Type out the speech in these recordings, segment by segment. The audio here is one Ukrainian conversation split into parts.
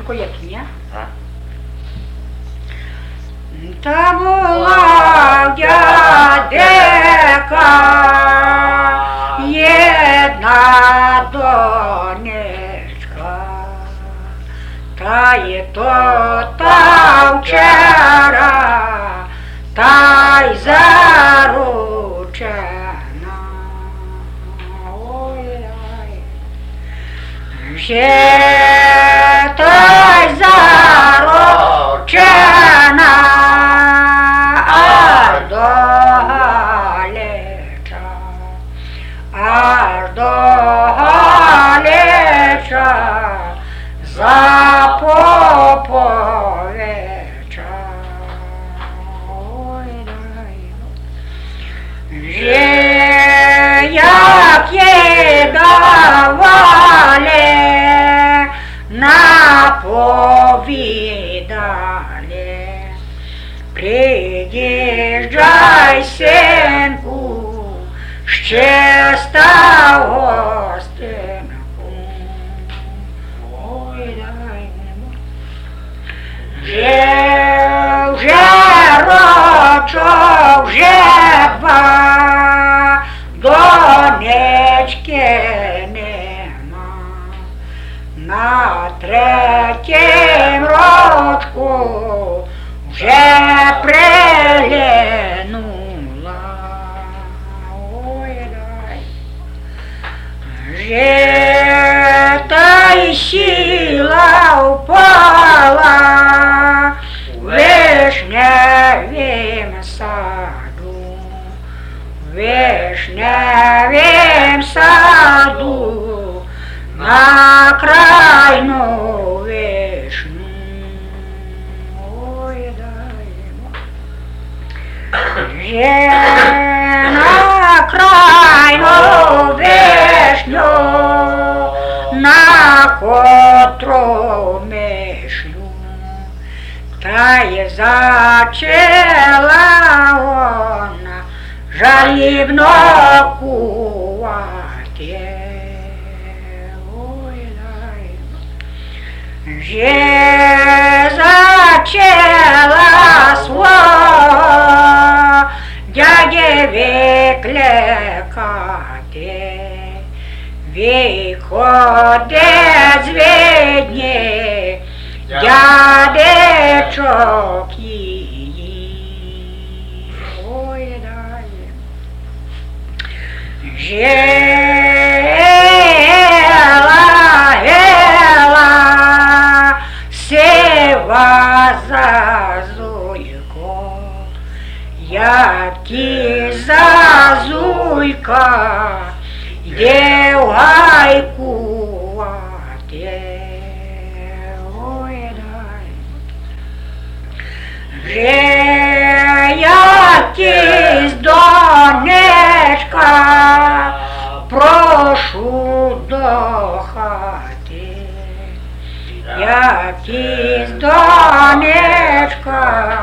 тільки як, ні? Та була дядека єдна донечка, та й то та вчора, та й заручена. Ще та й заручена, аж до Галича, аж до Галича, за Поповича. Вже як їй давали, наповідали, приїжджай, синку, ще став гостинку. Ой, дай мені. Вже рочо, вже ба, донечки нема. На третім рочку вже прилинула. Ой, дай. Вже та й сіла впала в вишневім саду, в вишневім саду, на крайну вишню. Ой, дай. Вже на крайну вишню, на котру мишлю, та й зачала вона жалібно кувати. Вже зачала свого дяді викликати, виходить з відні дядечок її. Ой, дай. Сива зазуйко, які зазуйка, йде в гайкувати. Ой, дай. Вже якісь донечка, прошу до хати. Якісь донечка,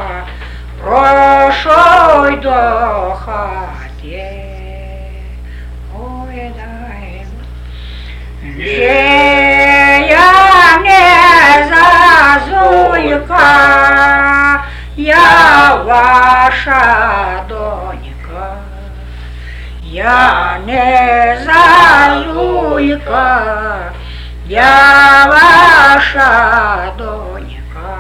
прошу й до хати. Ой, дай. Вже я не зазуйка, я ваша донька. Я не зазуйка, я ваша донька.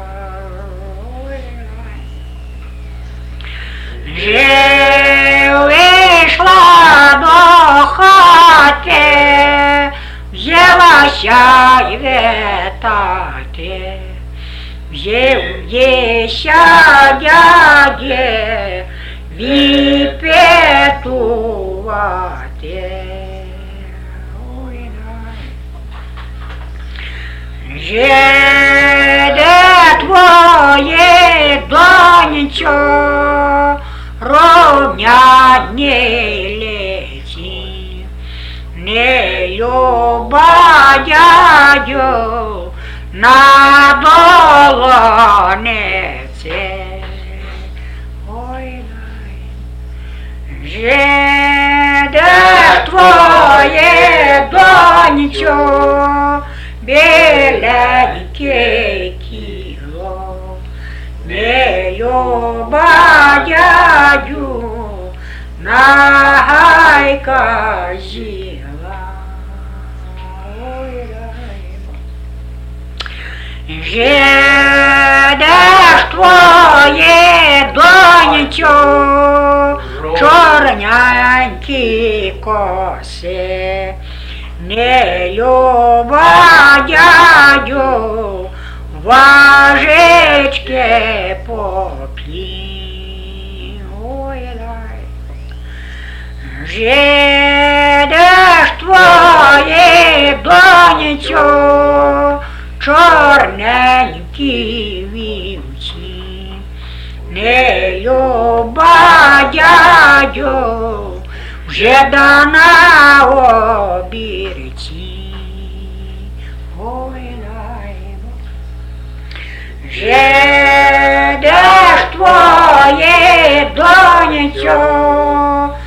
Вже вийшла до хати, взялася й вітати, взявся дяді відпетувати. Вже де твоє донечко, ровнядні леті, не люба дядю на долониці. Ой, вже де твоє донечко, біленьке велике кіло, не люба дядю, нагайка жила. Ой, жидеш твоє донечо, чорненькі коси, не люба дядю, важечки поп'ї. Ой, дай. Жидеш твоє донечо, чорненькі вівці, не люба дядю, вже дана обірці. Ой, лаймо. Жидеш твоє донечо,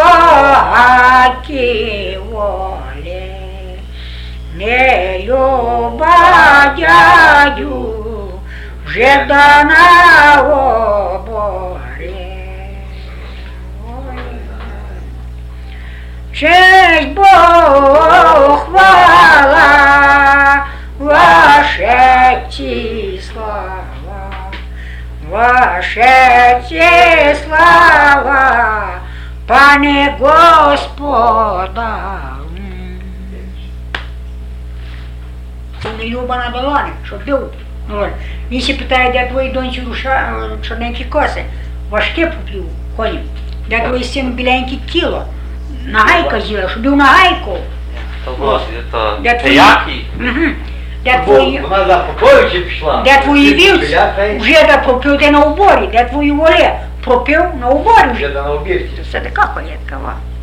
рогаті волі, не люба дядю, вже дана оборі. Честь Богу хвала, ваше ці слава, ваше ці слава, пане Господа. Це не люба на долоні, щоб бив. Він ще питає, де твої доньці чорненькі коси, важке попів коні, де твої син біленьке тіло. Нагайка з'їла, щоб бив нагайку. Це який? Вона за Поповичі пішла. Де твої вівці, вже де пропив, де на уборі, де твої воле, пропив на уборі вже. Вже на обірці. Це така колядка.